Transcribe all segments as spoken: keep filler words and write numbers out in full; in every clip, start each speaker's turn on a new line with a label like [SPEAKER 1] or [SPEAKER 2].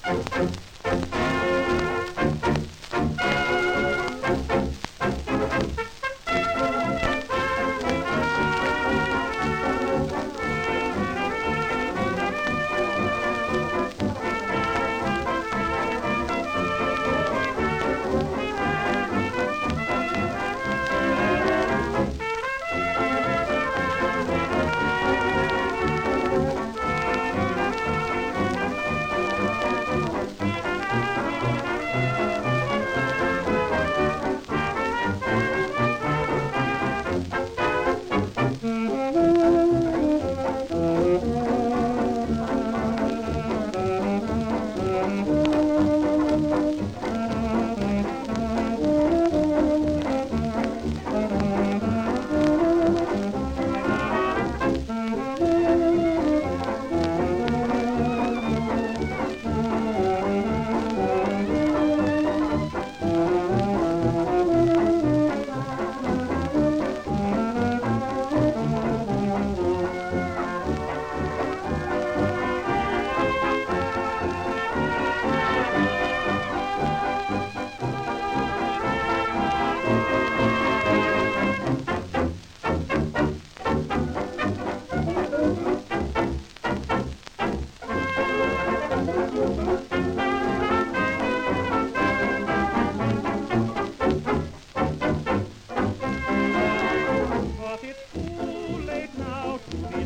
[SPEAKER 1] But it's too late now to be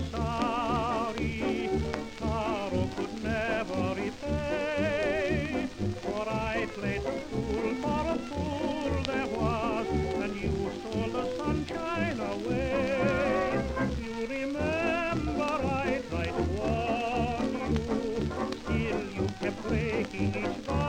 [SPEAKER 1] sorry. Sorrow could never repay. For I played the fool, for a fool there was, and you stole the sunshine away. You remember I tried to warn you, still you kept breaking each bond.